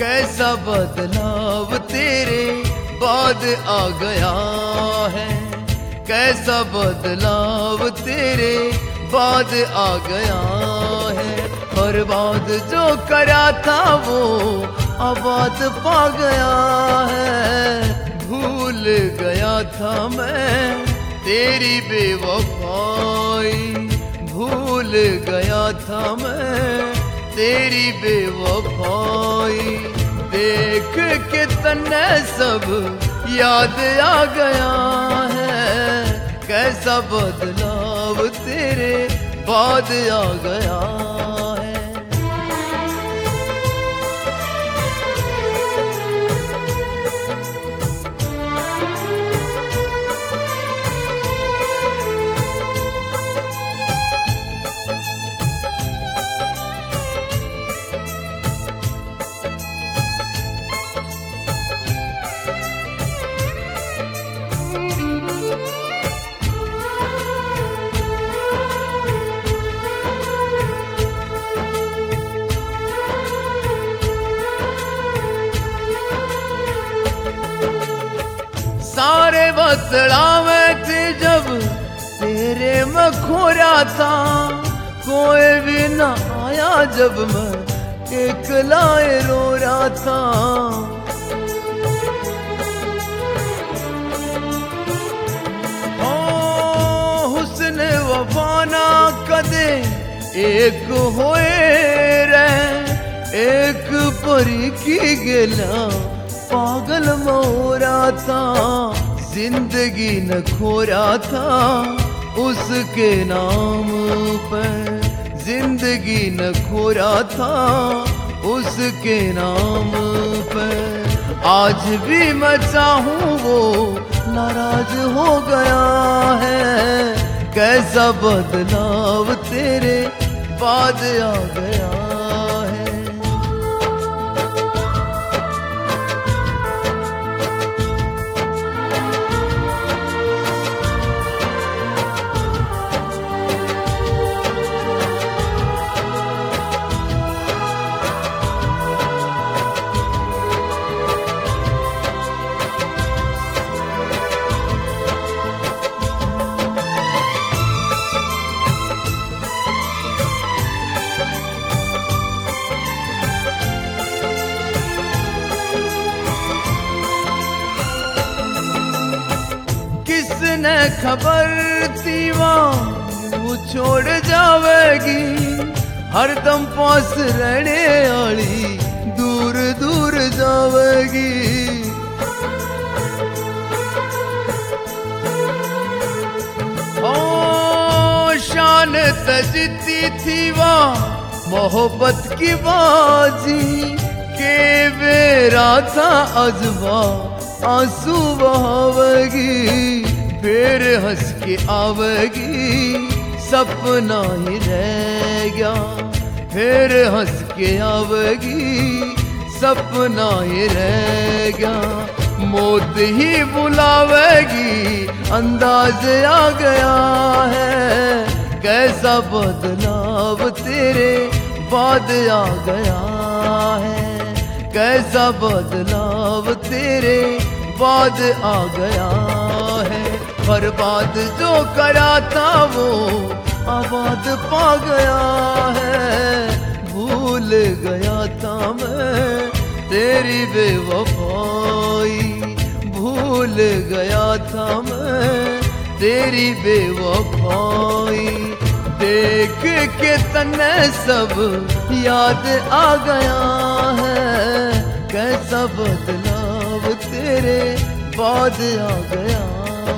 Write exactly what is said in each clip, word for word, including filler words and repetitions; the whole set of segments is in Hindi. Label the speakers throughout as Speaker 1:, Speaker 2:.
Speaker 1: कैसा बदलाव तेरे बाद आ गया है, कैसा बदलाव तेरे बाद आ गया है। बर्बाद जो करा था वो आबाद पा गया है। भूल गया था मैं तेरी बेवफाई, भूल गया था मैं तेरी बेवफाई। देख के तन्ने सब याद आ गया है, कैसा बदलाव तेरे बाद आ गया है। सारे बतलावे थे जब तेरे में खोया था, कोई भी ना आया जब मैं एकला रो रहा था। ओ हुस्न वफाना कदे एक होए रे, एक परी की गेला पागल मोरा था। जिंदगी न खोरा था उसके नाम पर, जिंदगी न खोरा था उसके नाम पर। आज भी मैं चाहूँ वो नाराज हो गया है, कैसा बदलाव तेरे बाद आ गया है। किसने खबर थी वो छोड़ जावेगी, हरदम पास रहने वाली दूर दूर जावेगी। ओ शान तजती थी वहाँ मोहब्बत की बाजी, के बेरा था अजवा आंसू बहावेगी। फिर हंस के आवेगी सपना ही रह गया, फिर हंस के आवेगी सपना ही रह गया। मौत ही बुलावेगी अंदाज आ गया है, कैसा बदलाव तेरे बाद आ गया है, कैसा बदलाव तेरे बाद आ गया है। बर्बाद जो करा था वो आबाद पा गया है। भूल गया था मैं तेरी बेवफाई, भूल गया था मैं तेरी बेवफाई। देख के तन्ने सब याद आ गया है, कैसा बदलाव तेरे बाद आ गया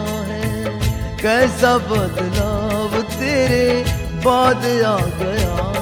Speaker 1: है, कैसा बदलाव तेरे बाद आ गया।